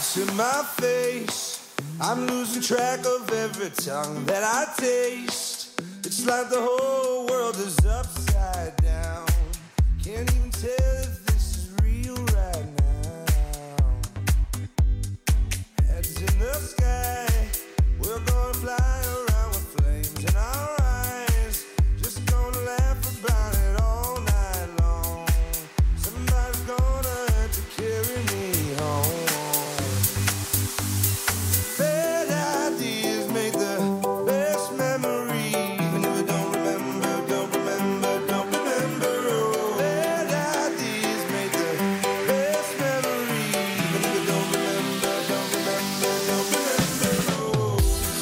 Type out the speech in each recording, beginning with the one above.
to my face. I'm losing track of every tongue that I taste. It's like the whole world is upside down. Can't even tell if this is real right now. Heads in the sky, we're gonna fly around with flames in our eyes. Just gonna laugh about it all night long. Somebody's gonna have to carry me home. Bad ideas make the best memories. Even if I don't remember, don't remember, don't remember. Oh, bad ideas make the best memories. Even if I don't remember, don't remember, don't remember. Oh.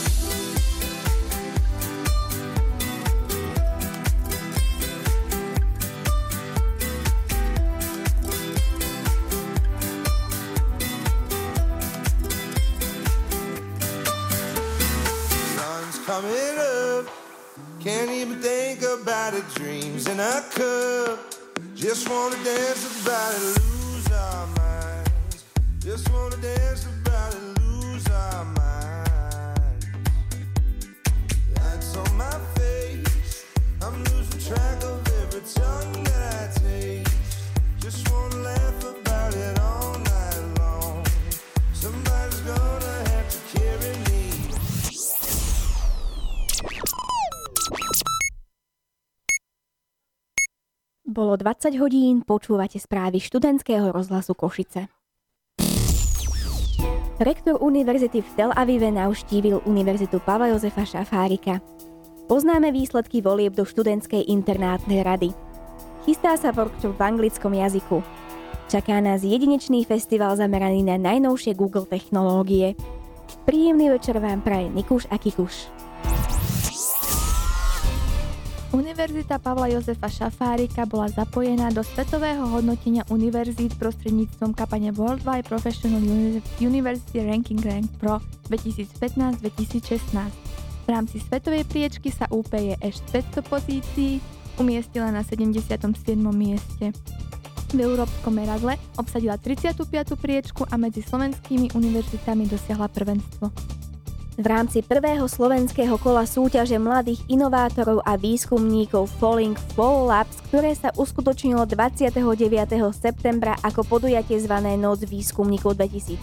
Sun's coming up. Can't even think about it. Dreams in a cup. Just wanna dance about it, lose our minds. Just wanna dance about it, lose our minds. Lights on my face. I'm losing track of every tongue that I taste. Just wanna laugh about it all night long. Somebody's gonna have to carry me. Bolo 20 hodín, počúvate správy študentského rozhlasu Košice. Rektor univerzity v Tel Avive navštívil Univerzitu Pavla Jozefa Šafárika. Poznáme výsledky volieb do študentskej internátnej rady. Chystá sa workshop v anglickom jazyku. Čaká nás jedinečný festival zameraný na najnovšie Google technológie. Príjemný večer vám praje Nikuš a Kikuš. Univerzita Pavla Jozefa Šafárika bola zapojená do svetového hodnotenia univerzít prostredníctvom kampane Worldwide Professional University Ranking Rank Pro 2015-2016. V rámci svetovej priečky sa UPE-EŠ z 500 pozícií umiestnila na 77. mieste. V európskom meradle obsadila 35. priečku a medzi slovenskými univerzitami dosiahla prvenstvo. V rámci prvého slovenského kola súťaže mladých inovátorov a výskumníkov Falling Fall Labs, ktoré sa uskutočnilo 29. septembra ako podujatie zvané Noc výskumníkov 2017,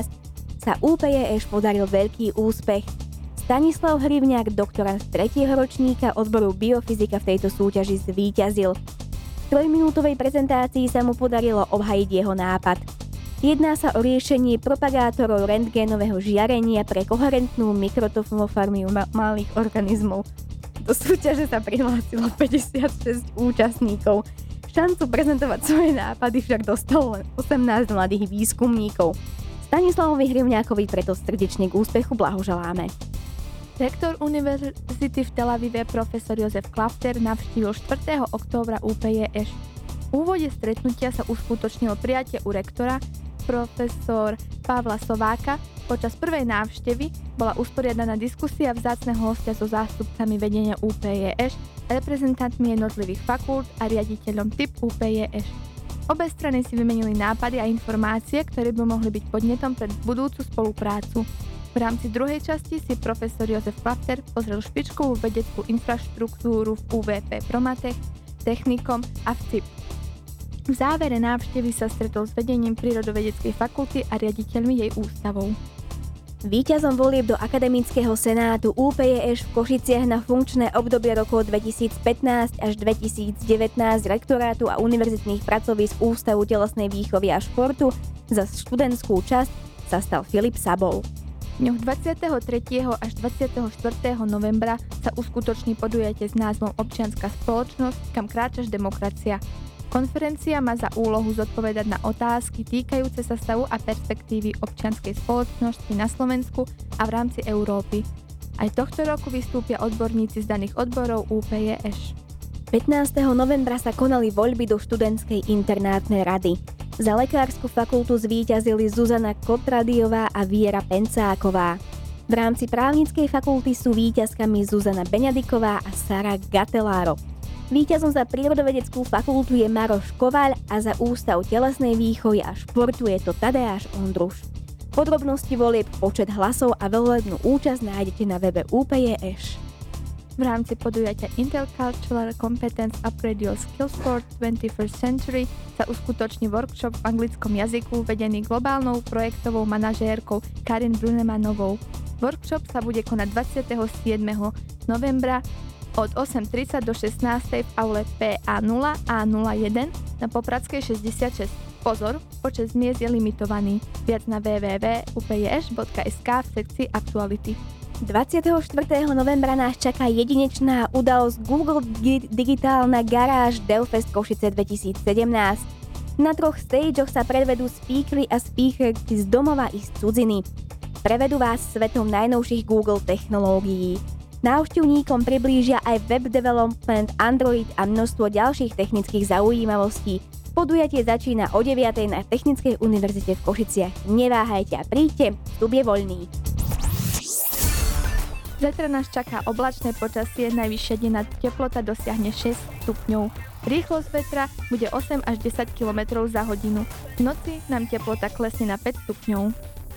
sa UPE-EŠ podaril veľký úspech. Stanislav Hrivňák, doktorant 3. ročníka odboru biofyzika v tejto súťaži zvíťazil. V 3-minútovej prezentácii sa mu podarilo obhajiť jeho nápad. Jedná sa o riešenie propagátorov rentgénového žiarenia pre koherentnú mikrotomoformiu malých organizmov. Do súťaže sa prihlásilo 56 účastníkov. Šancu prezentovať svoje nápady však dostalo len 18 mladých výskumníkov. Stanislavovi Hrivňákovi preto srdečne k úspechu blahoželáme. Rektor univerzity v Tel Avive profesor Jozef Klafter navštívil 4. októbra UPE-EŠ. V úvode stretnutia sa uskutočnilo prijatie u rektora profesor Pavla Sováka. Počas prvej návštevy bola usporiadaná diskusia vzácneho hostia so zástupcami vedenia UPE-EŠ, reprezentantmi jednotlivých fakult a riaditeľom typ UPE-EŠ. Obe strany si vymenili nápady a informácie, ktoré by mohli byť podnetom pre budúcu spoluprácu. V rámci druhej časti si profesor Jozef Klafter pozrel špičkovú vedeckú infraštruktúru v UVP Promatech, Technikom a v CIP. V závere návštevy sa stretol s vedením Prírodovedeckej fakulty a riaditeľmi jej ústavov. Víťazom volieb do Akademického senátu UPE-EŠ v Košiciach na funkčné obdobie rokov 2015 až 2019 rektorátu a univerzitných pracovísk Ústavu telesnej výchovy a športu za študentskú časť sa stal Filip Sabol. V dňoch 23. až 24. novembra sa uskutoční podujatie s názvom Občianska spoločnosť, kam kráčaš demokracia. Konferencia má za úlohu zodpovedať na otázky týkajúce sa stavu a perspektívy občianskej spoločnosti na Slovensku a v rámci Európy. Aj tohto roku vystúpia odborníci z daných odborov UPE-EŠ. 15. novembra sa konali voľby do študentskej internátnej rady. Za lekársku fakultu zvíťazili Zuzana Kotradiová a Viera Pencáková. V rámci právnickej fakulty sú víťazkami Zuzana Beňadiková a Sara Gateláro. Víťazom za prírodovedeckú fakultu je Maroš Kovaľ a za Ústav telesnej výchovy a športu je to Tadeáš Ondruš. Podrobnosti volieb, počet hlasov a volebnú účasť nájdete na webe UPE-EŠ. V rámci podujatia Intercultural Competence Upgrade Your Skills for 21st Century sa uskutoční workshop v anglickom jazyku vedený globálnou projektovou manažérkou Karin Brunemanovou. Workshop sa bude konať 27. novembra od 8:30 do 16:00 v aule PA0 A01 na Popradskej 66. Pozor, počet miest je limitovaný. Viac na www.upeš.sk v sekcii Aktuality. 24. novembra nás čaká jedinečná udalosť Google Digitálna garáž Delfest Košice 2017. Na 3 stageoch sa predvedú speakery a speakerky z domova i z cudziny. Prevedú vás svetom najnovších Google technológií. Návštevníkom priblížia aj web development, Android a množstvo ďalších technických zaujímavostí. Podujatie začína o 9:00 na Technickej univerzite v Košiciach. Neváhajte a príďte, vstup je voľný. Zajtra nás čaká oblačné počasie, najvyššia denná teplota dosiahne 6 stupňov. Rýchlosť vetra bude 8 až 10 km za hodinu. V noci nám teplota klesne na 5 stupňov.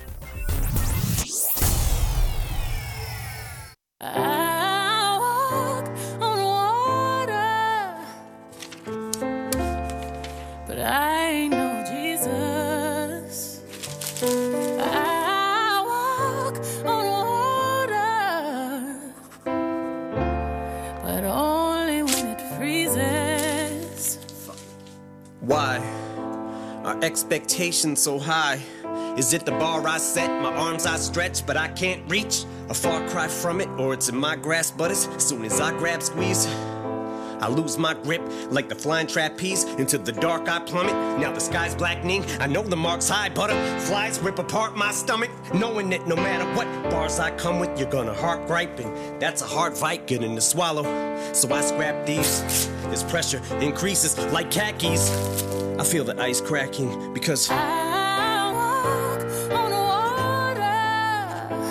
Why are expectations so high? Is it the bar I set, my arms I stretch, but I can't reach? A far cry from it, or it's in my grasp, but as soon as I grab squeeze, I lose my grip like the flying trapeze. Into the dark I plummet, now the sky's blackening. I know the mark's high, butterflies rip apart my stomach. Knowing that no matter what bars I come with, you're gonna heart gripe, and that's a hard fight getting to swallow. So I scrap these. This pressure increases like khakis. I feel the ice cracking because I walk on water,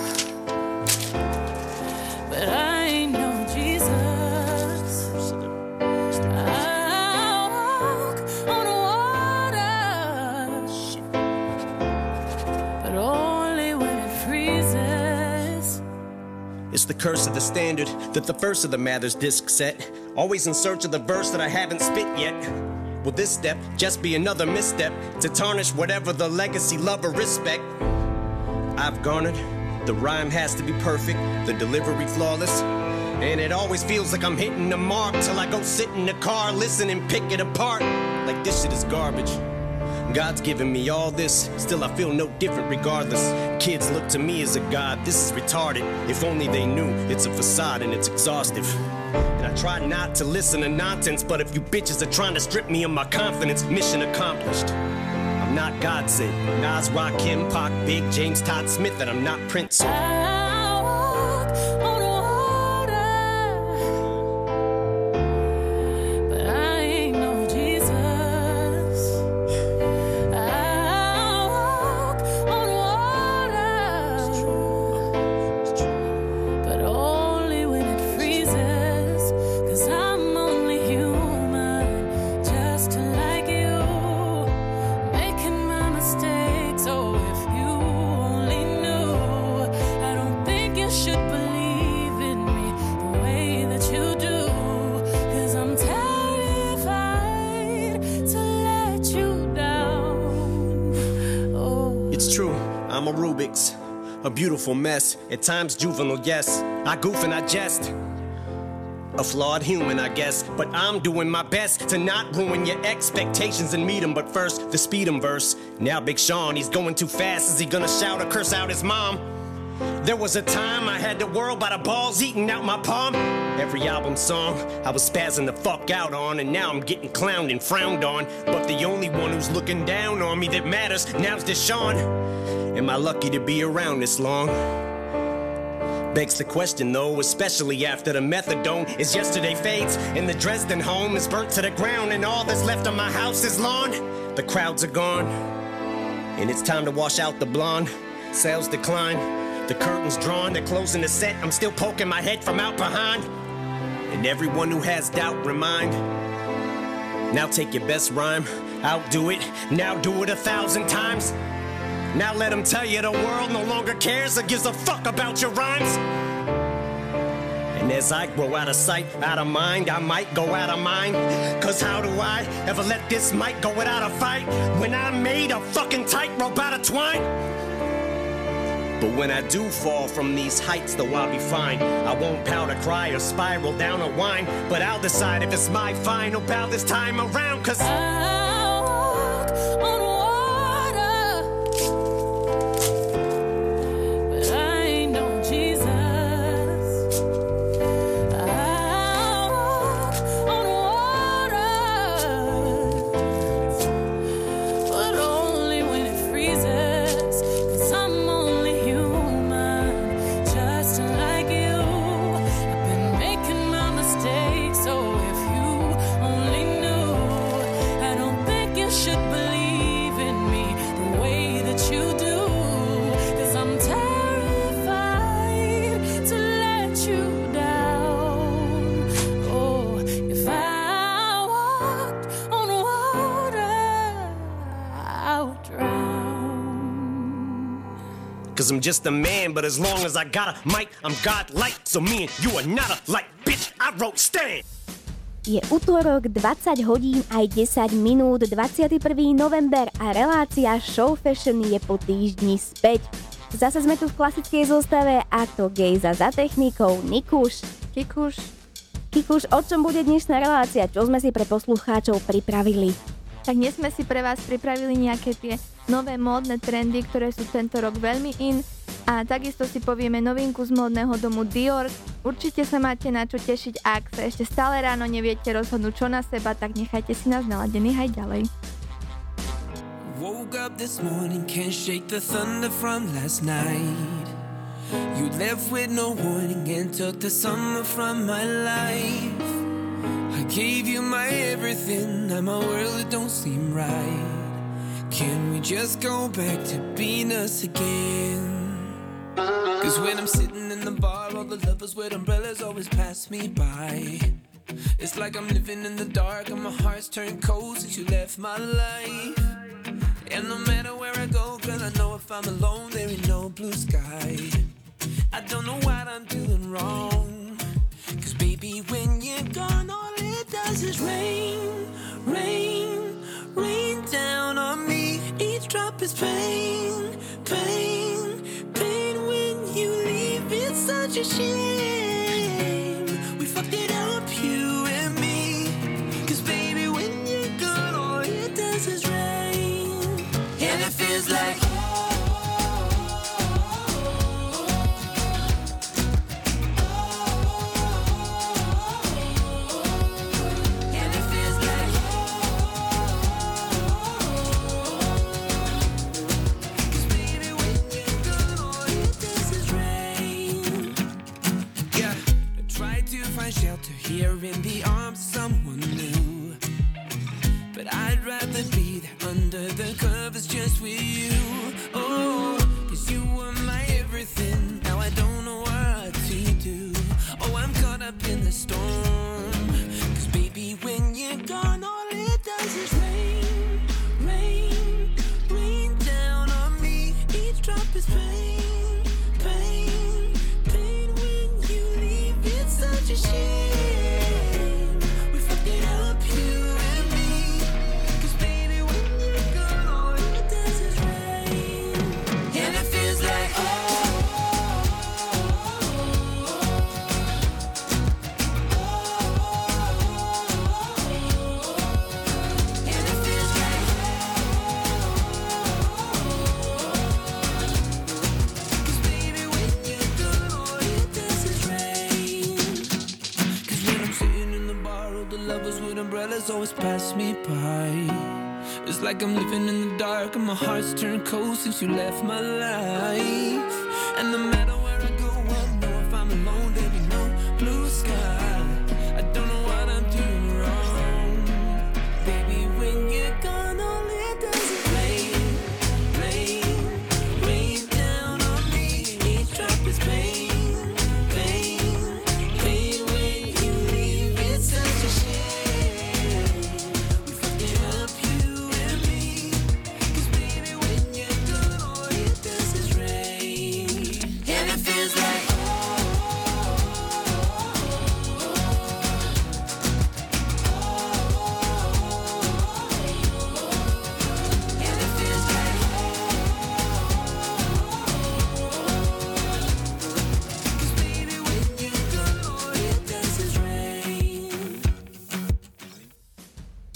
but I ain't no Jesus. I walk on water, but only when it freezes. it's the curse of the standard that the first of the Mathers disc set. Always in search of the verse that I haven't spit yet. Will this step just be another misstep to tarnish whatever the legacy, love, or respect I've garnered? The rhyme has to be perfect, the delivery flawless, and it always feels like I'm hitting the mark till I go sit in the car, listen and pick it apart like this shit is garbage. God's given me all this, still I feel no different regardless. Kids look to me as a god, this is retarded. If only they knew it's a facade and it's exhaustive. And I try not to listen to nonsense, but if you bitches are trying to strip me of my confidence, mission accomplished. I'm not God sent. Nas, Rakim, Pac, Big, James, Todd Smith, and I'm not Prince. So I walk on water, but I ain't no Jesus. I walk on water, but only when it freezes. 'Cause I'm only human, just like you, making my mistakes. Oh, if you only knew, I don't think you should believe in me the way that you do. 'Cause I'm terrified to let you down. Oh. it's true, I'm a Rubik's, a beautiful mess. At times juvenile, yes. I goof and I jest. A flawed human, I guess, but I'm doing my best to not ruin your expectations and meet 'em. But first, the speed 'em verse. Now Big Sean, he's going too fast. Is he gonna shout or curse out his mom? There was a time I had the world by the balls eating out my palm. Every album song I was spazzing the fuck out on, and now I'm getting clowned and frowned on. But the only one who's looking down on me that matters now's Deshaun. Am I lucky to be around this long? Begs the question though, especially after the methadone is yesterday fades and the Dresden home is burnt to the ground and all that's left of my house is lawn. The crowds are gone and it's time to wash out the blonde. Sales decline, the curtains drawn, they're closing the set. I'm still poking my head from out behind. And everyone who has doubt, remind. Now take your best rhyme, outdo it, now do it 1,000 times. Now let them tell you the world no longer cares or gives a fuck about your rhymes. And as I grow out of sight, out of mind, I might go out of mind. Cause how do I ever let this mic go without a fight when I made a fucking tightrope out of twine? But when I do fall from these heights, though I'll be fine. I won't pout or cry or spiral down or whine, but I'll decide if it's my final bout this time around. Cause I walk on water, but I ain't no Jesus. I walk on water, but only when it freezes. 'Cause I'm only human, just like you. I've been making my mistakes, so if you only knew, I don't think you should believe in me the way that you do. 'Cause I'm terrified to let you down. Oh, if I walked on water, I would drown. Cause I'm just a man, but as long as I got a mic, I'm God-like. So me and you are not alike, bitch, I wrote Stan. Je utorok 20 hodín aj 10 minút, 21. november a relácia Show Fashion je po týždni späť. Zase sme tu v klasickej zostave a to Gejza za technikou, Nikuš. Kikuš, o čom bude dnešná relácia? Čo sme si pre poslucháčov pripravili? Tak dnes sme si pre vás pripravili nejaké tie nové módne trendy, ktoré sú tento rok veľmi in, a takisto si povieme novinku z módneho domu Dior. Určite sa máte na čo tešiť, ak sa ešte stále ráno neviete rozhodnúť čo na seba, tak nechajte si nás naladených aj ďalej. Woke up this morning, can't shake the thunder from last night. You left with no warning and took the summer from my life. I gave you my everything, now my world it don't seem right. Can we just go back to being us again? Cause when I'm sitting in the bar, all the lovers with umbrellas always pass me by. It's like I'm living in the dark and my heart's turned cold since you left my life. And no matter where I go, girl, I know if I'm alone, there ain't no blue sky. I don't know what I'm doing wrong. Cause baby, when you're gone, all it does is rain, rain, rain down on me. Each drop is pain, pain, pain. When you leave, it's such a shame. We fucked it up, you and me. Cause baby, when you're gone, all it does is rain. And it feels like shelter here in the arms of someone new, but I'd rather be there under the covers just with you. Oh, cause you were my everything, now I don't know what to do. Oh, I'm caught up in the storm. Cause baby, when you're gone, all it does is rain, rain, rain down on me. Each drop is pain, pain, pain. When you leave, it's such a shame. We fucked it up, you and me. Cause baby, when you're gone, all it does is rain. And it feels like and it feels like cause baby, when you're gone, all it does is rain. Cause when I'm sitting in the bar, all the lovers with umbrellas always pass me by. It's like I'm living in the dark and my heart's turned cold since you left my life. And no matter where I go, I know if I'm alone, there'll be no blue sky. I don't know what I'm doing wrong. Baby, when you're gone, all it does is rain, rain, rain down on me. Each drop is pain, pain, pain. When you leave, it's such a shame. We fucked it up, you and me. Cause baby, when you're gone, all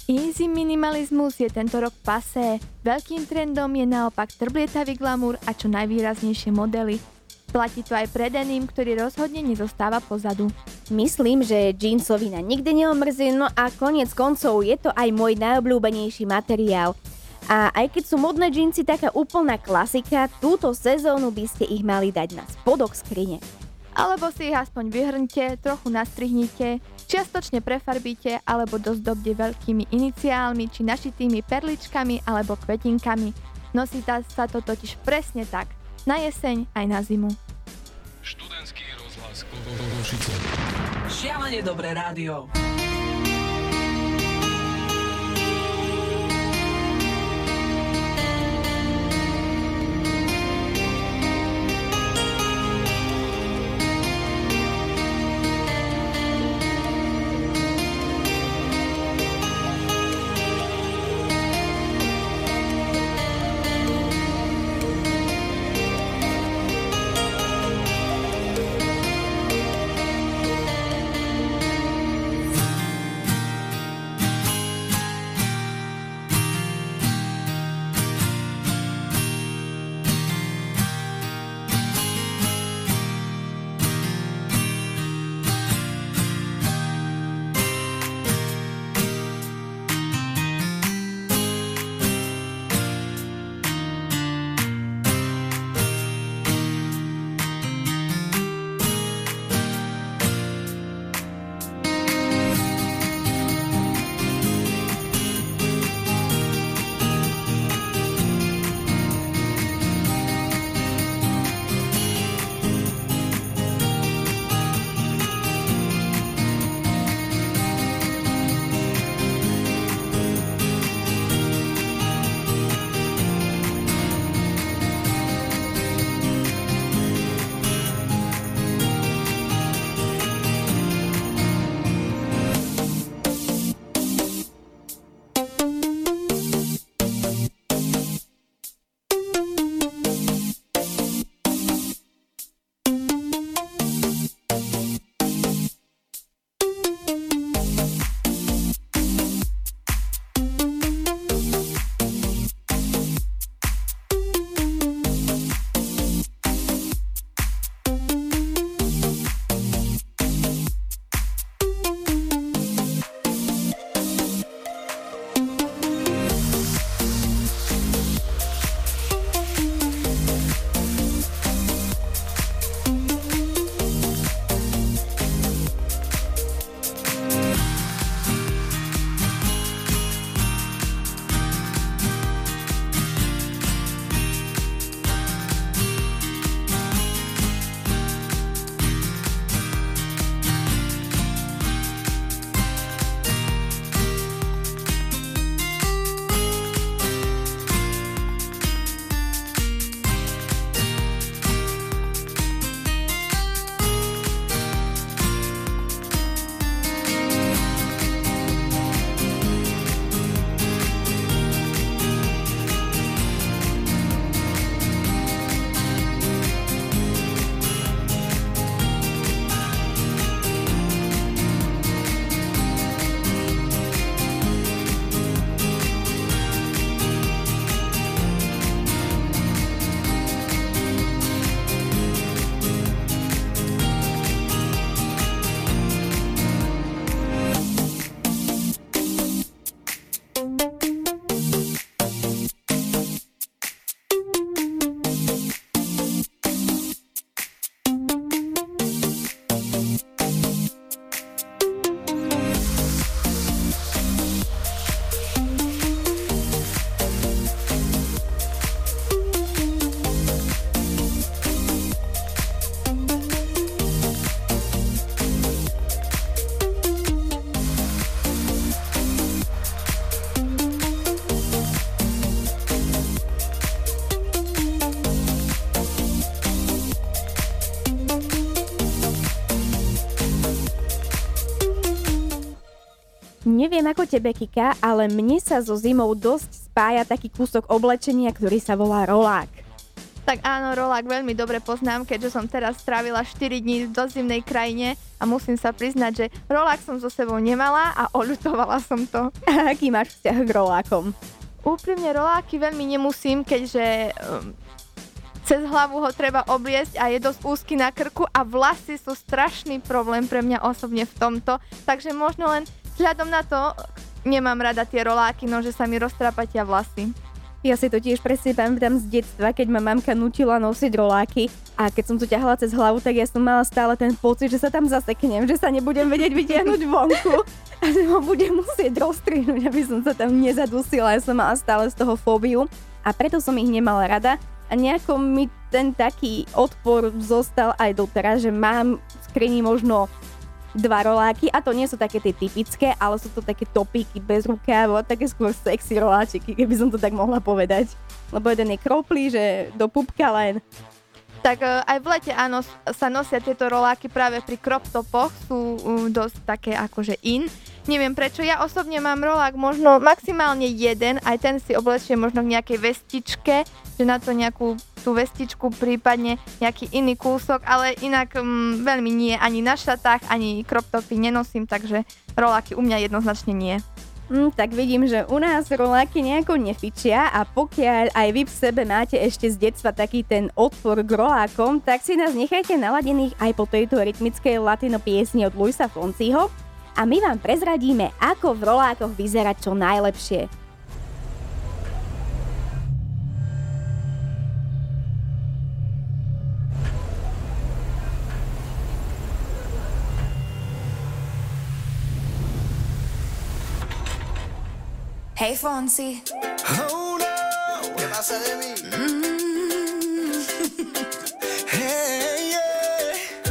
Easy minimalizmus je tento rok passé. Veľkým trendom je naopak trblietavý glamour a čo najvýraznejšie modely. Platí to aj pre denim, ktorý rozhodne nezostáva pozadu. Myslím, že džínsovina nikdy neomrzí, no a konec koncov je to aj môj najobľúbenejší materiál. A aj keď sú modné džínsy taká úplná klasika, túto sezónu by ste ich mali dať na spodok skrine. Alebo si ich aspoň vyhrnte, trochu nastrihnite, čiastočne prefarbíte alebo dozdobte veľkými iniciálmi či našitými perličkami alebo kvetinkami. Nosí sa to totiž presne tak, na jeseň aj na zimu. Študentský rozhlas Košice. Šialene dobré rádio. Neviem ako tebe, Kika, ale mne sa so zimou dosť spája taký kúsok oblečenia, ktorý sa volá rolák. Tak áno, rolák veľmi dobre poznám, keďže som teraz strávila 4 dní v dozimnej krajine a musím sa priznať, že rolák som so sebou nemala a oľutovala som to. A aký máš vzťah k rolákom? Úprimne roláky veľmi nemusím, keďže cez hlavu ho treba obliecť a je dosť úzky na krku a vlasy sú strašný problém pre mňa osobne v tomto, takže možno len vzhľadom na to nemám rada tie roláky, no že sa mi roztrapatia vlasy. Ja si to tiež presne pamätám z detstva, keď ma mamka nutila nosiť roláky a keď som to ťahala cez hlavu, tak ja som mala stále ten pocit, že sa tam zaseknem, že sa nebudem vedieť vytiahnuť vonku a že ho budem musieť rozstrihnúť, aby som sa tam nezadusila. Ja som mala stále z toho fóbiu a preto som ich nemala rada a nejako mi ten taký odpor zostal aj doteraz, že mám v skrini možno 2 roláky a to nie sú také tie typické, ale sú to také topíky bez rukáv, také skôr sexy roláčiky, keby som to tak mohla povedať. Lebo jeden je kroplý, že do pupka len. Tak aj v lete áno, sa nosia tieto roláky práve pri crop topoch, sú dosť také akože in. Neviem prečo, ja osobne mám rolák možno maximálne jeden, aj ten si oblečiem možno v nejakej vestičke, že na to nejakú tú vestičku, prípadne nejaký iný kúsok, ale inak veľmi nie, ani na šatách, ani crop topy nenosím, takže roláky u mňa jednoznačne nie. Tak vidím, že u nás roláky nejako nefičia a pokiaľ aj vy v sebe máte ešte z detstva taký ten odpor k rolákom, tak si nás nechajte naladených aj po tejto rytmickej latino piesni od Luisa Fonsiho a my vám prezradíme, ako v rolákoch vyzerať čo najlepšie. Hey Fonsi. Oh no, ¿qué pasa de mí? Hey, yeah.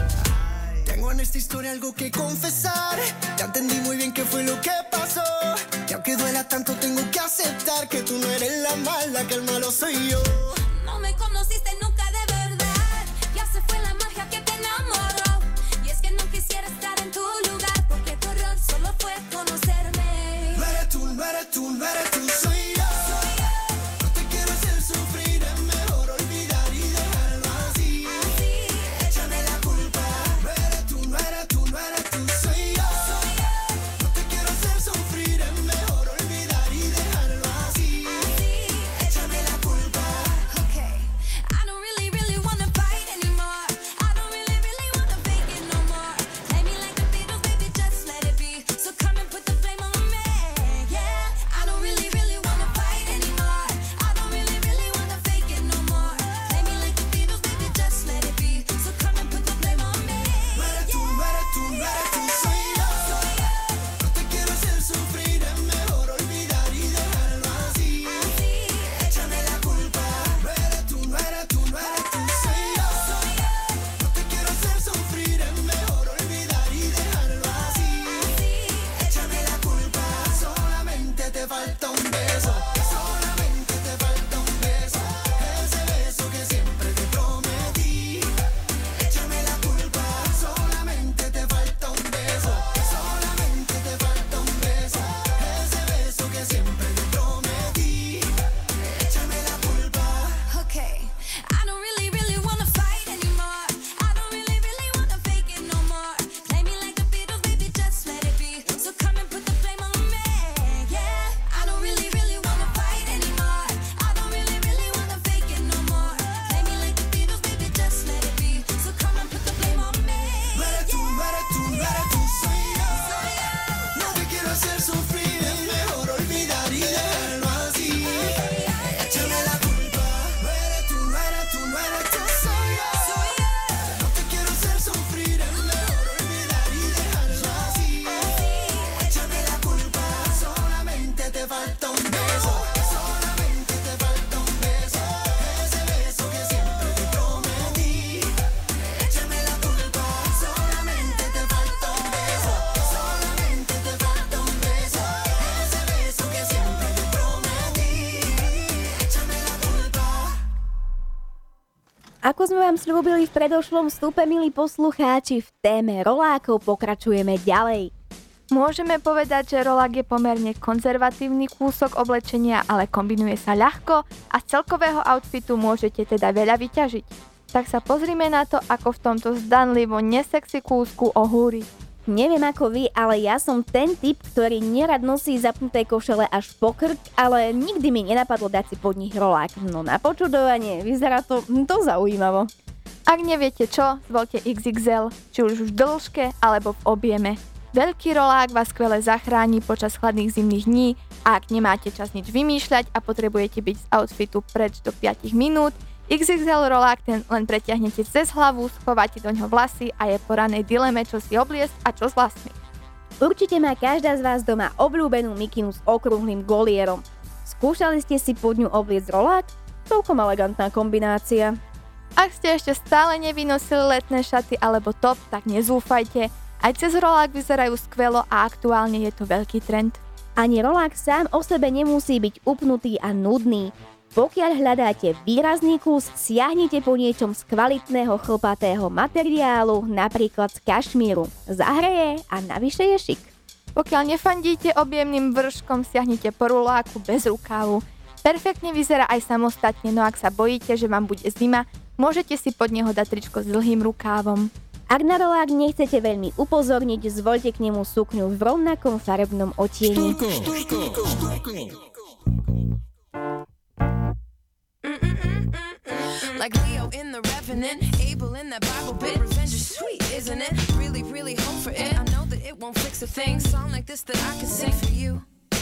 Tengo en esta historia algo que confesar. Ya entendí muy bien qué fue lo que pasó. Y aunque duela tanto tengo que aceptar que tú no eres la mala, que el malo soy yo. No me conociste nunca de verdad. Ya se fue la magia que te enamoró. Y es que no quisiera estar en tu lugar, porque tu error solo fue conocerme. No eres tú, no eres tú, no eres tú, soy yo. No te quiero hacer sufrir, es mejor olvidar y dejarlo así. Échame la culpa. No eres tú, no eres tú, no eres tú, soy yo. No te quiero hacer sufrir, es mejor olvidar y dejarlo así. Échame la culpa. Okay. I don't really, really wanna fight anymore. I don't really, really wanna fake it no more. Play me like the Beatles, baby, just let it be. So come and put the flame on me. Yeah. I don't really, really wanna fight anymore. I don't really, really wanna fake it no more. Play me like the Beatles, baby, just let it be. So come and put the flame on me. No eres tú, no eres tú, no eres tú, soy yo. No te quiero hacer sufrir, es mejor olvidar y dejarlo así. Échame la culpa. No eres tú, no eres tú, no eres tú, soy yo. No te quiero hacer sufrir, es mejor olvidar y dejarlo así. Échame la culpa. Solamente te falta un beso. Solamente te falta un beso. Ese beso que siempre te prometí. Échame la culpa. Solamente te falta un beso. Solamente te falta un beso. Ese beso que siempre te prometí. Échame la culpa. Okay. I don't really, really wanna fight anymore. I don't really, really wanna fake it no more. Play me like the Beatles, baby, just let it be. So come and put the flame on me. Yeah. I don't really, really wanna fight anymore. I don't really, really wanna fake it no more. Play me like the Beatles, baby, just let it be. So come and put the flame on me. No eres tú, no eres tú, no eres tú, soy yo. No te quiero hacer sufrir, es mejor olvidar y dejarlo así. Échame la culpa. No eres tú, no eres tú, no eres tú, soy yo. No te quiero hacer sufrir, es mejor olvidar y dejarlo así. Échame la culpa. Solamente te falta un beso. Solamente te falta un beso. Ese beso que siempre te prometí. Échame la culpa. Solamente te falta un beso. Solamente te falta un beso. Ese beso que siempre te prometí. Échame la culpa. Ako sme vám slúbili v predošlom vstupe, milí poslucháči, v téme rolákov pokračujeme ďalej. Môžeme povedať, že rolák je pomerne konzervatívny kúsok oblečenia, ale kombinuje sa ľahko a z celkového outfitu môžete teda veľa vyťažiť. Tak sa pozrime na to, ako v tomto zdanlivo nesexy kúsku ohúri. Neviem ako vy, ale ja som ten typ, ktorý nerad nosí zapnuté košele až po krk, ale nikdy mi nenapadlo dať si pod nich rolák. No na počudovanie, vyzerá to zaujímavo. Ak neviete čo, zvolte XXL, či už v dĺžke alebo v objeme. Veľký rolák vás skvele zachráni počas chladných zimných dní a ak nemáte čas nič vymýšľať a potrebujete byť z outfitu preč do 5 minút, XXL rolák ten len pretiahnete cez hlavu, schováte do ňoho vlasy a je po ranej dileme, čo si obliecť a čo s vlasmi. Určite má každá z vás doma obľúbenú mikinu s okrúhlym golierom. Skúšali ste si pod ňu obliecť rolák? Celkom elegantná kombinácia. Ak ste ešte stále nevynosili letné šaty alebo top, tak nezúfajte. Aj cez rolák vyzerajú skvelo a aktuálne je to veľký trend. Ani rolák sám o sebe nemusí byť upnutý a nudný. Pokiaľ hľadáte výrazný kus, siahnite po niečom z kvalitného chlpatého materiálu, napríklad z kašmíru. Zahreje a navyše je šik. Pokiaľ nefandíte objemným vrškom, siahnite po roláku bez rukávu. Perfektne vyzerá aj samostatne, no ak sa bojíte, že vám bude zima, môžete si pod neho dať tričko s dlhým rukávom. Ak na rolák nechcete veľmi upozorniť, zvoľte k nemu sukňu v rovnakom farebnom odtieni. Like Leo in The Revenant, Abel in that Bible bit. Revenge is sweet, isn't it? Really, really hope for it. I know that it won't fix a thing. Song like this that I can sing for you.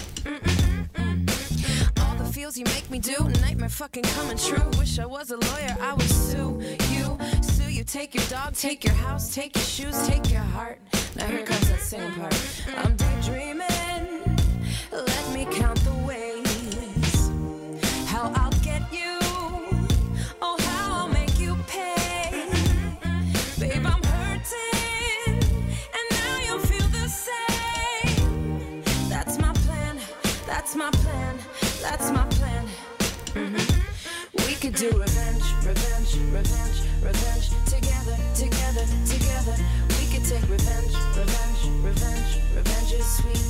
All the feels you make me do, nightmare fucking coming true. Wish I was a lawyer, I would sue you. Sue you, take your dog, take your house, take your shoes, take your heart. Now here comes that singing part. I'm daydreaming, let me count the ways. How I'll get you. Oh, how I'll make you pay. Babe, I'm hurting, and now you'll feel the same. That's my plan, that's my plan, that's my plan. We could do revenge, revenge, revenge, revenge. Together, together, together. We could take revenge, revenge, revenge, revenge is sweet.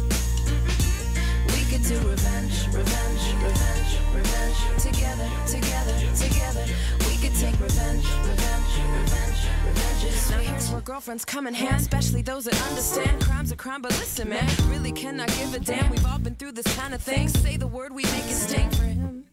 We could do revenge, revenge, revenge, revenge. Together, together, together. We could take revenge, revenge, revenge, revenge is sweet. Now here's where girlfriends come in hand, especially those that understand crime's a crime, but listen, man, really cannot give a damn. We've all been through this kind of thing. Say the word, we make it sting for him.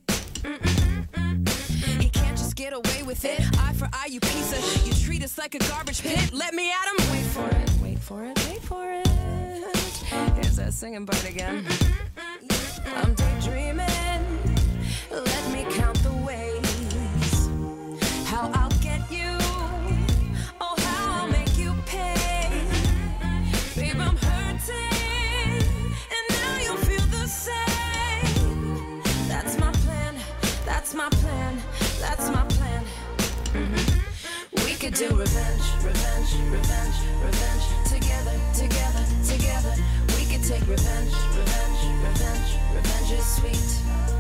He can't just get away with it. Eye for eye, you piece of shit. You treat us like a garbage pit. Let me at him. Wait for it, wait for it, wait for it. Here's that singing part again. I'm daydreaming. Let me count the ways. How I'll get you. Oh, how I'll make you pay. Babe, I'm hurting, and now you'll feel the same. That's my plan, that's my plan, that's my plan. We could do revenge, revenge, revenge, revenge. Together, together, together. We could take revenge, revenge, revenge, revenge is sweet.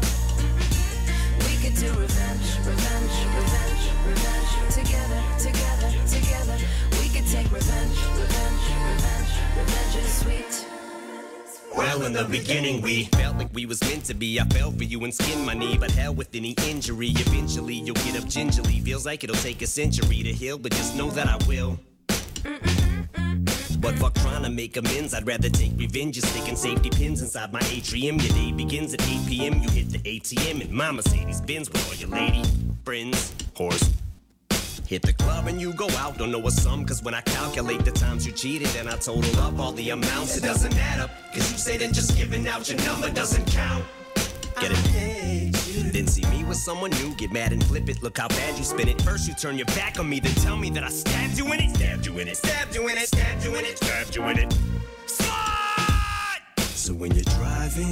We could do revenge, revenge, revenge, revenge. Together, together, together. We could take revenge, revenge, revenge, revenge is sweet. Well, in the beginning we felt like we was meant to be. I fell for you and skinned my knee, but hell with any injury. Eventually you'll get up gingerly. Feels like it'll take a century to heal, but just know that I will. But fuck trying to make amends, I'd rather take revenge. You're sticking safety pins inside my atrium. Your day begins at 8 p.m. You hit the ATM in my Mercedes Benz with all your lady friends, horse. Hit the club and you go out, don't know a sum, cause when I calculate the times you cheated and I total up all the amounts, it doesn't add up, cause you say that just giving out your number doesn't count. Get it? Then see me with someone new, get mad and flip it, look how bad you spin it. First you turn your back on me, then tell me that I stabbed you in it. Stabbed you in it, stabbed you in it, stabbed you in it, stabbed you in it. Slide! So when you're driving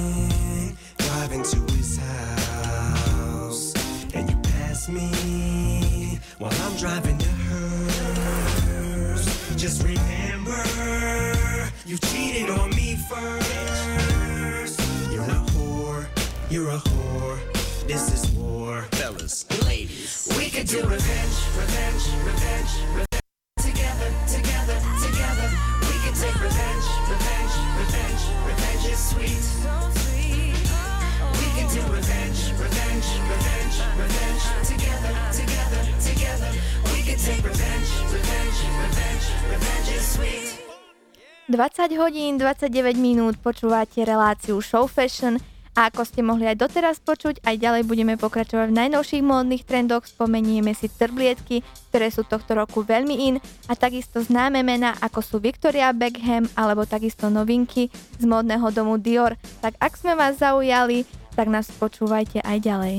to his house, and you pass me while I'm driving to hers, just remember, you cheated on me first. You're a whore, this is war. Fellas, ladies, we could do revenge, revenge, revenge, revenge. Together, together, together, we could take revenge. 20 hodín, 29 minút počúvate reláciu Show Fashion a ako ste mohli aj doteraz počuť, aj ďalej budeme pokračovať v najnovších módnych trendoch, spomenieme si trblietky, ktoré sú tohto roku veľmi in a takisto známe mená ako sú Victoria Beckham alebo takisto novinky z módneho domu Dior. Tak ak sme vás zaujali, tak nás počúvajte aj ďalej.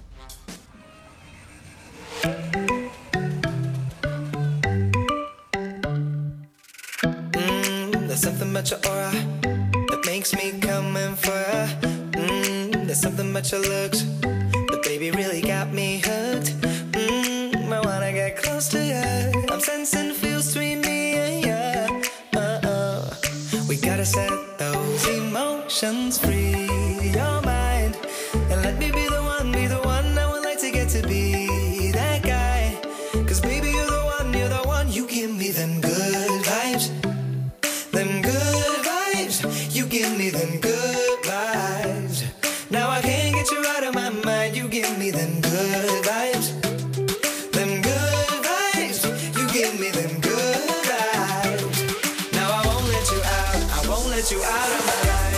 There's something about your aura that makes me come in for ya. There's something about your looks that baby really got me hooked. I wanna get close to ya. I'm sensing feels between me and ya. We gotta set those emotions free. Your mind and let me be the one I would like to get to be that guy. 'Cause baby you're the one, you give me them good vibes. Them good vibes, you give me them good vibes. Now I can't get you out of my mind, you give me them good vibes. Them good vibes, you give me them good vibes. Now I won't let you out, I won't let you out of my life.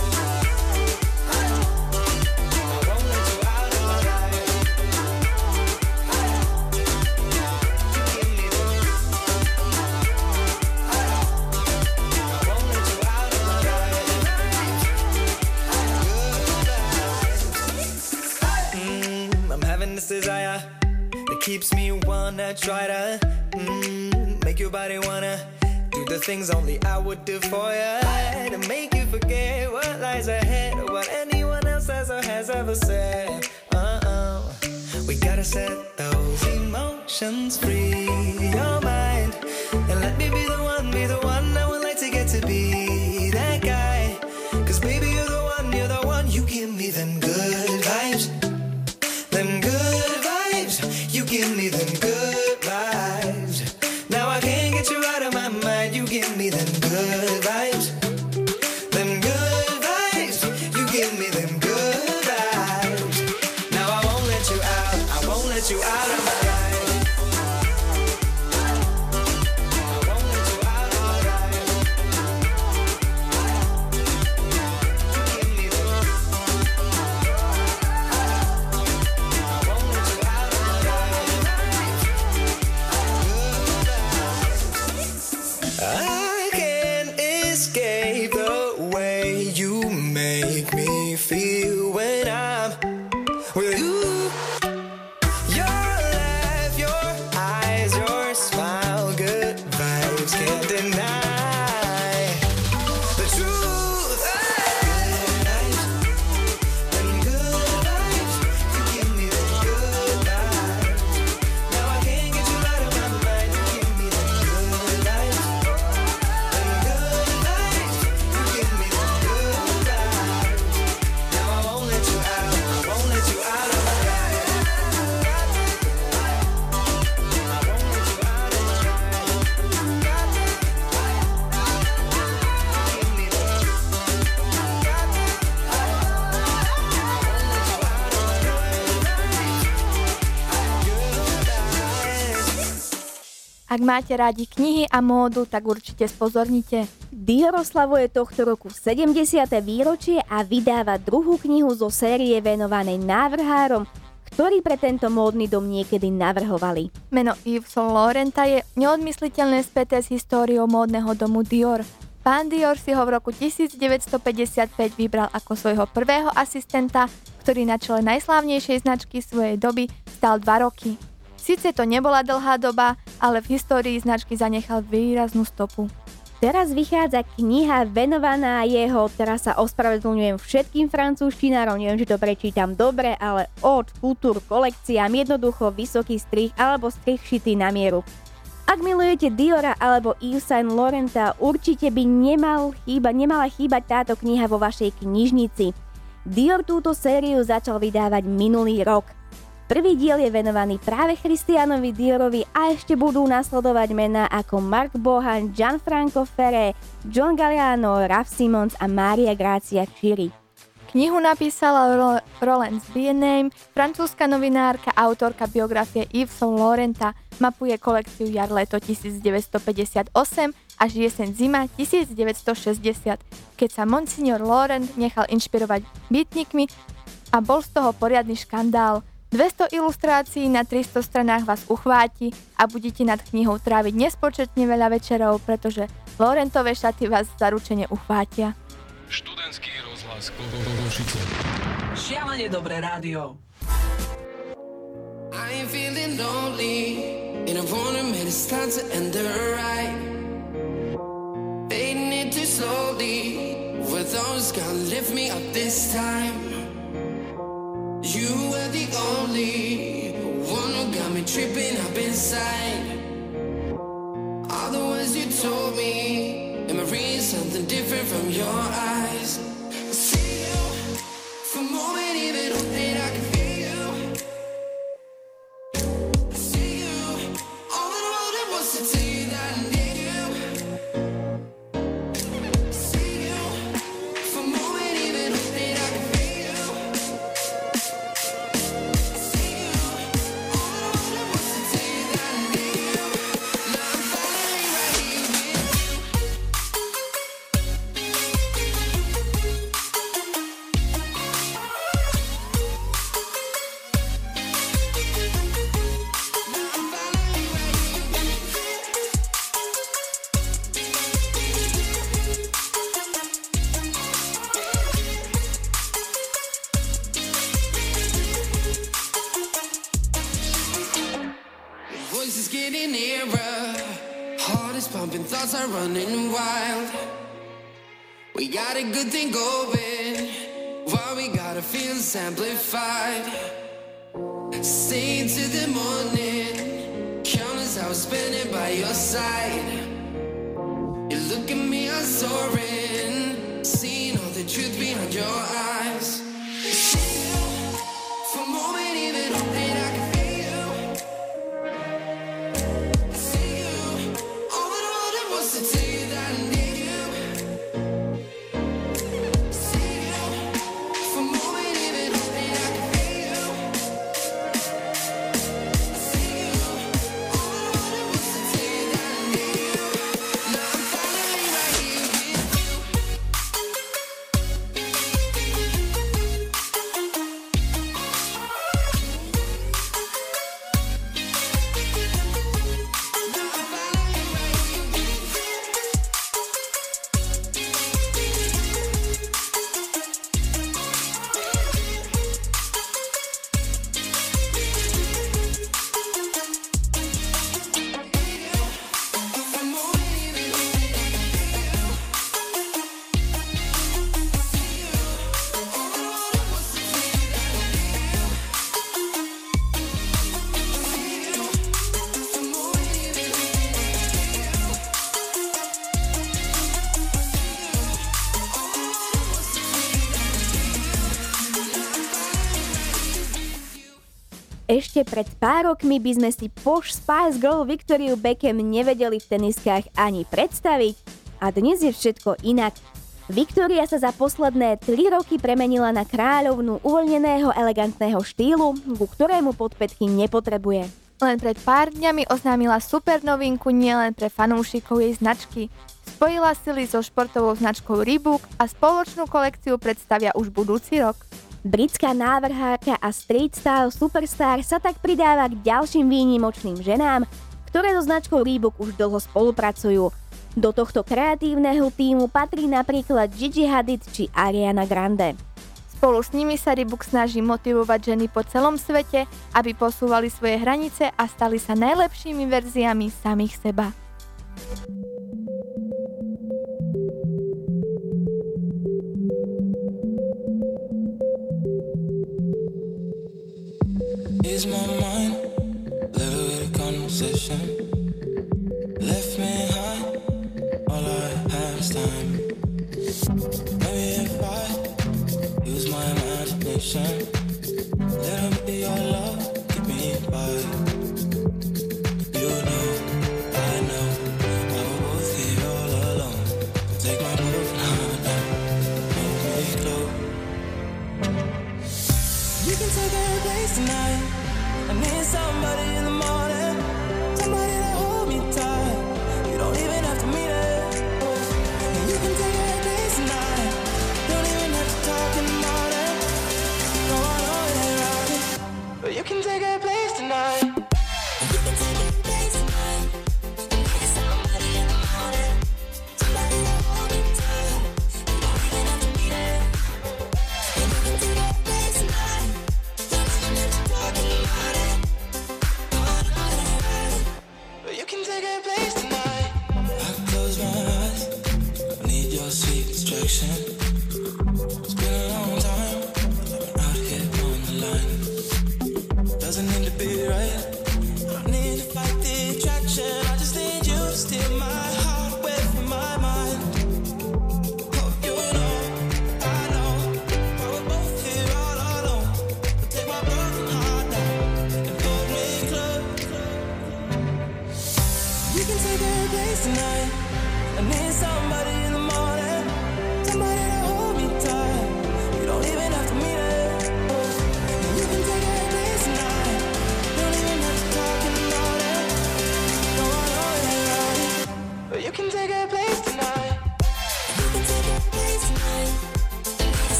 This desire that keeps me wanna try to make your body wanna do the things only I would do for you, to make you forget what lies ahead or what anyone else has or has ever said. We gotta set those emotions free. Your mind and let me be the one I would like to get to be that guy. 'Cause baby you're the one, you give me them good vibes. Them good vibes, you give me them good vibes. Now I can't get you out of my mind, you give me them good vibes. Them good vibes, you give me them good vibes. Now I won't let you out, I won't let you out of my life. Feel when I'm with you. Your laugh, your eyes, your smile, good vibes, can't deny the truth. Good vibes, them good vibes, you give me the good vibes. Now I can't get you out of my mind, you give me the good vibes. Them good vibes, you give me the good vibes. I won't let you out of my life. I won't let you out of my life. Give me the Ak máte rádi knihy a módu, tak určite spozornite. Dior oslavuje tohto roku 70. výročie a vydáva druhú knihu zo série venovanej návrhárom, ktorí pre tento módny dom niekedy navrhovali. Meno Yves Saint Laurenta je neodmysliteľné späté s históriou módneho domu Dior. Pán Dior si ho v roku 1955 vybral ako svojho prvého asistenta, ktorý na čele najslávnejšej značky svojej doby stal 2 roky. Sice to nebola dlhá doba, ale v histórii značky zanechal výraznú stopu. Teraz vychádza kniha venovaná jeho, teraz sa ospravedlňujem všetkým francúzštinárom, neviem, či to prečítam dobre, ale od kultúr kolekciám, jednoducho vysoký strih alebo strih šitý na mieru. Ak milujete Diora alebo Yves Saint Laurenta, určite by nemala chýbať táto kniha vo vašej knižnici. Dior túto sériu začal vydávať minulý rok. Prvý diel je venovaný práve Christianovi Diorovi a ešte budú nasledovať mená ako Marc Bohan, Gianfranco Ferré, John Galliano, Raf Simons a Maria Grazia Chiuri. Knihu napísala Rolance Bienem, francúzska novinárka, autorka biografie Yves Saint Laurenta, mapuje kolekciu jar-leto 1958 až jeseň zima 1960, keď sa monsignor Laurent nechal inšpirovať beatnikmi a bol z toho poriadny škandál. 200 ilustrácií na 300 stranách vás uchváti a budete nad knihou tráviť nespočetne veľa večerov, pretože Laurentové šaty vás zaručene uchvátia. Študentský rozhlas Košice. Šialene dobré rádio. I ain't feeling lonely, and I wanna admit it's time to end the ride. Fading it too slowly, with those gonna lift me up this time. You were the only one who got me tripping up inside. All the words you told me, am I reading something different from your eyes? I see you, for a moment even hoping I can feel you. I see you, all the road that wants to tell you that I need you. I see you, for a moment even hoping I can feel you. I see you, all the road that wants to tell you that I need you. Now I'm finally right here with you. Voice is getting nearer, heart is pumping, thoughts are running wild. We got a good thing going, while we got our feelings amplified. Stay to the morning, countless hours spending by your side. You look at me, I'm soaring, seeing all the truth behind your eyes. I see you, for a moment even hoping I can feel you. I see you, all the road that wants to tell you that I need you. I see you, for a moment even hoping I can feel you. I see you, all the road that wants to tell you that I need you. Now I'm finally right here with you. Ešte pred pár rokmi by sme si Posh Spice Girl Victoriu Beckham nevedeli v teniskách ani predstaviť. A dnes je všetko inak. Victoria sa za posledné 3 roky premenila na kráľovnú uvoľneného elegantného štýlu, ku ktorému podpätky nepotrebuje. Len pred pár dňami oznámila super novinku nielen pre fanúšikov jej značky. Spojila sily so športovou značkou Reebok a spoločnú kolekciu predstavia už budúci rok. Britská návrhárka a street style superstar sa tak pridáva k ďalším výnimočným ženám, ktoré so značkou Reebok už dlho spolupracujú. Do tohto kreatívneho tímu patrí napríklad Gigi Hadid či Ariana Grande. Spolu s nimi sa Reebok snaží motivovať ženy po celom svete, aby posúvali svoje hranice a stali sa najlepšími verziami samých seba. Is my mind little bit of conversation left me high? All I have is time. Maybe if I use my imagination, little bit of your love keep me by. You know, I know, I will both here all alone. Take my broken heart down, make me glow. You can take every place tonight. I need somebody in the morning, somebody to hold me tight. You don't even have to mean it.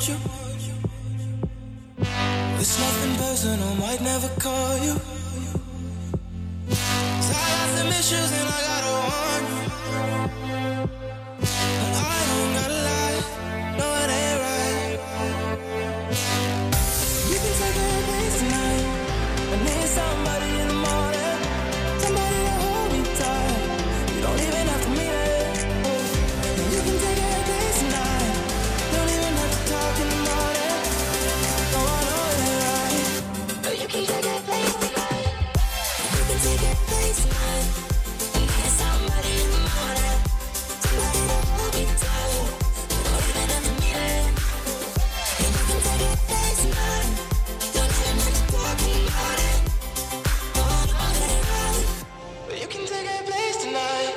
you. It's nothing personal, might never call you. 'Cause I got some issues and I gotta warn you. And I don't gotta lie, no it ain't right. You can take a place tonight. I need somebody in the morning, somebody to hold me tight. You don't even have to mean it. You can take a place tonight. Don't even have to talk in the morning. No, I know it ain't right. But you can take a place tonight. You can take a place tonight. I need somebody in the morning, somebody to hold me tight. You don't even have to mean it. You can take a place tonight. Don't even have to talk in the morning. No, I know it ain't right. But you can take a place tonight.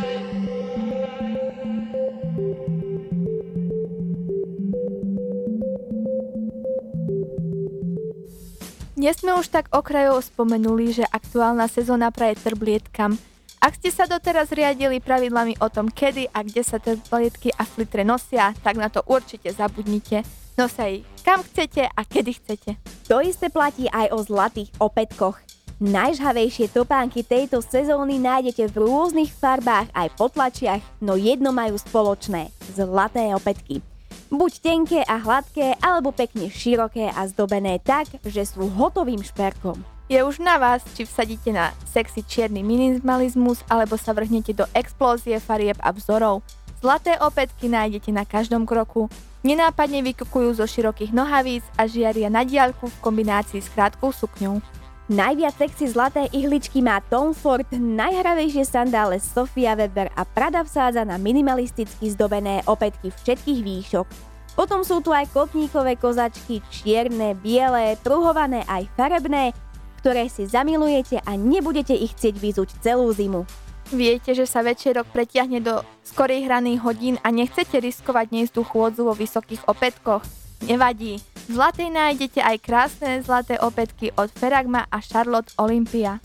Dnes sme už tak okrajovo spomenuli, že aktuálna sezóna praje trblietkam. Ak ste sa doteraz riadili pravidlami o tom, kedy a kde sa trblietky a flitre nosia, tak na to určite zabudnite. Nosia ich kam chcete a kedy chcete. To isté platí aj o zlatých opätkoch. Najžhavejšie topánky tejto sezóny nájdete v rôznych farbách aj potlačiach, no jedno majú spoločné – zlaté opätky. Buď tenké a hladké, alebo pekne široké a zdobené tak, že sú hotovým šperkom. Je už na vás, či vsadíte na sexy čierny minimalizmus, alebo sa vrhnete do explózie farieb a vzorov. Zlaté opätky nájdete na každom kroku. Nenápadne vykukujú zo širokých nohavíc a žiaria na diaľku v kombinácii s krátkou sukňou. Najviac sexy zlaté ihličky má Tom Ford, najhravejšie sandále Sofia Weber a Prada vsádza na minimalisticky zdobené opätky všetkých výšok. Potom sú tu aj kotníkové kozačky, čierne, biele, pruhované aj farebné, ktoré si zamilujete a nebudete ich chcieť vyzuť celú zimu. Viete, že sa večerok pretiahne do skorých raných hodín a nechcete riskovať neistú chôdzu vo vysokých opätkoch? Nevadí. V zlatej nájdete aj krásne zlaté opätky od Ferragma a Charlotte Olympia.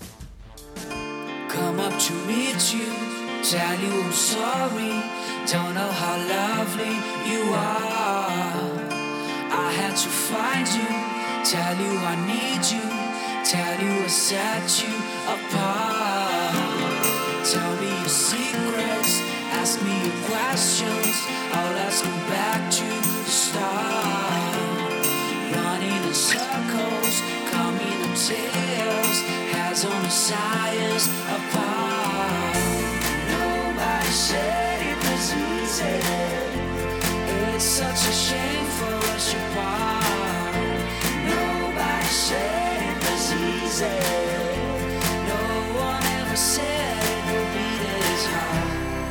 Come up to meet you, tell you I'm sorry, don't know how lovely you are. I had to find you, tell you I need you, tell you I set you apart. Tell me your secrets, ask me your questions, oh let's go back to the start. Running in circles, coming in tails, heads on the sides apart. Nobody said it was easy, it's such a shame for us to part. Nobody said it was easy, no one ever said it would be this hard.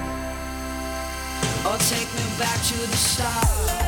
Oh, take me back to the start.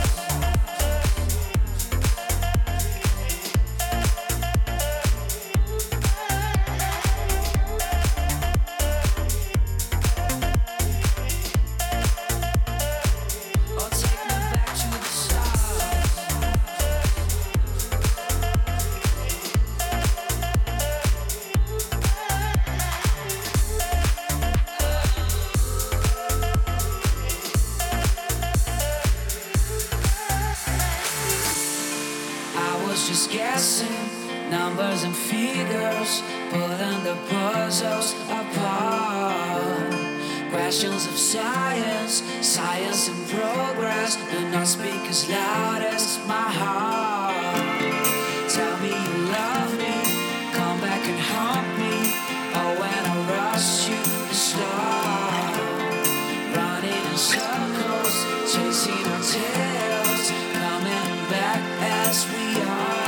Just guessing numbers and figures, pulling the puzzles apart. Questions of science, science and progress do not speak as loud as my heart. Tell me you love me, come back and haunt me. Oh, when I rush you to start, running in circles, chasing our tails, coming back as we are.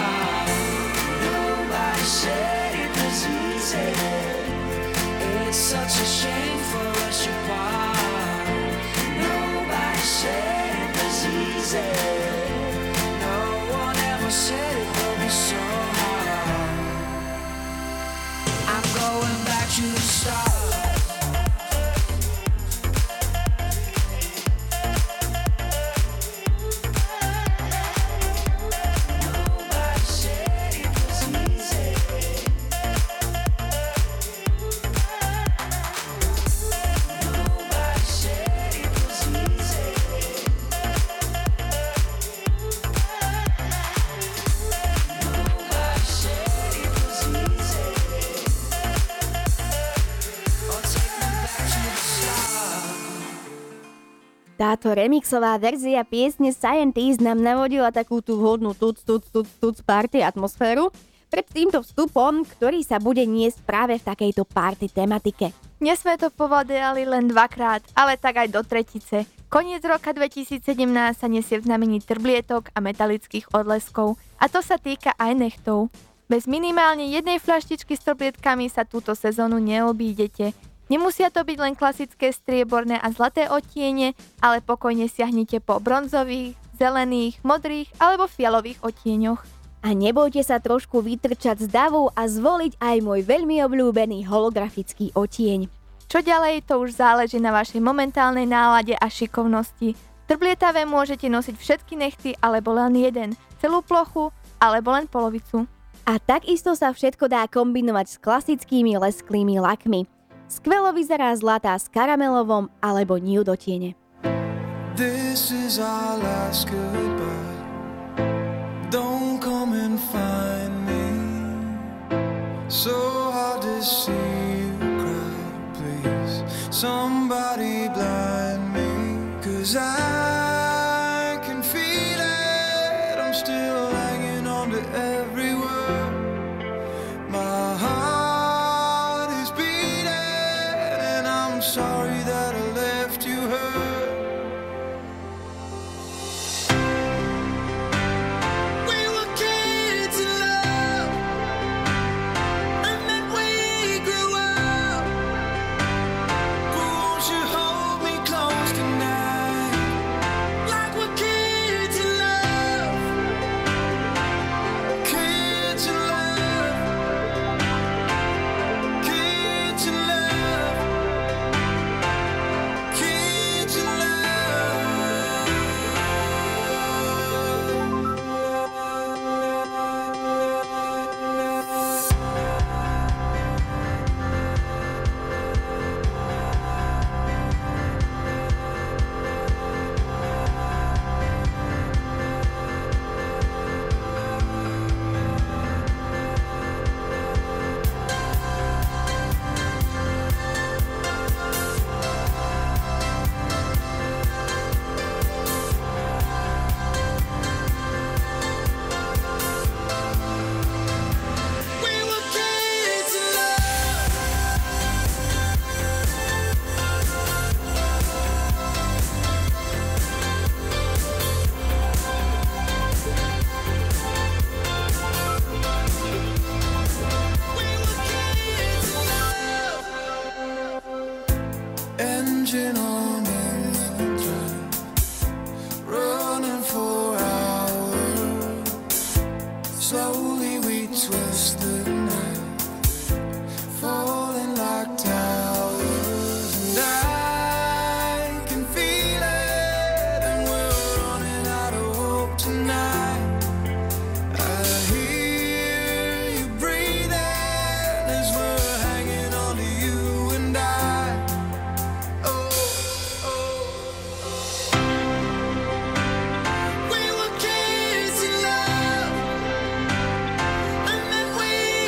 Said it was easy, it's such a shame for us to part. Nobody said it was easy, no one ever said it would be so hard. I'm going back to the start. Táto remixová verzia piesne Scientist nám navodila takú tú vhodnú tuc party atmosféru pred týmto vstupom, ktorý sa bude niesť práve v takejto party tematike. Dnes sme to povedali len dvakrát, ale tak aj do tretice. Koniec roka 2017 sa nesie v znamení trblietok a metalických odleskov. A to sa týka aj nechtov. Bez minimálne jednej fľaštičky s trblietkami sa túto sezónu neobídete. Nemusia to byť len klasické strieborné a zlaté odtiene, ale pokojne siahnite po bronzových, zelených, modrých alebo fialových odtieňoch. A nebojte sa trošku vytrčať z davu a zvoliť aj môj veľmi obľúbený holografický odtieň. Čo ďalej, to už záleží na vašej momentálnej nálade a šikovnosti. Trblietavé môžete nosiť všetky nechty alebo len jeden, celú plochu alebo len polovicu. A takisto sa všetko dá kombinovať s klasickými lesklými lakmi. Skvelo vyzerá zlatá s karamelovom alebo nude odtiene. This is our last goodbye. Don't come and find me. So hard to see you cry. Please, somebody blind me. 'Cause I can feel it. I'm still hanging on to every word. My heart is beating, and I'm sorry that I left you hurt. We were kids in love, and then we grew up. Won't you hold me close tonight, like we're kids in love, kids in love, kids in love, kids in love. We were kids in love. We were kids in love. Engine on overdrive, running for hours. Slowly we twist the night, falling like towers. And I can feel it, and we're running out of hope tonight. I hear you breathing as we're hanging on to you and I. Oh, oh. We were kids in love, and then we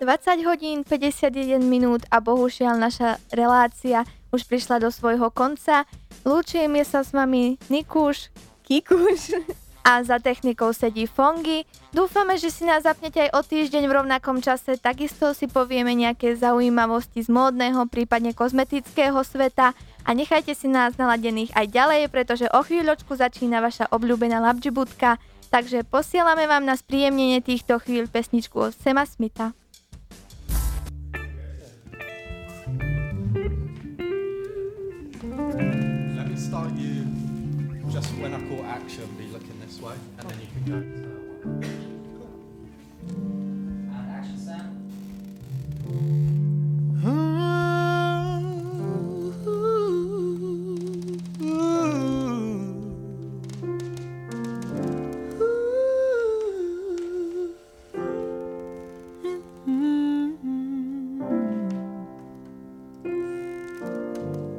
20 hodín 51 minút a bohužiaľ naša relácia už prišla do svojho konca. Lúčime sa s vami Nikuš, Kikuš a za technikou sedí Fongy. Dúfame, že si nás zapnete aj o týždeň v rovnakom čase, takisto si povieme nejaké zaujímavosti z módneho, prípadne kozmetického sveta a nechajte si nás naladených aj ďalej, pretože o chvíľočku začína vaša obľúbená Labdžibutka, takže posielame vám na spríjemnenie týchto chvíľ pesničku od Sama Smitha. Let me start you just when I call action, be looking this way, and then you can go.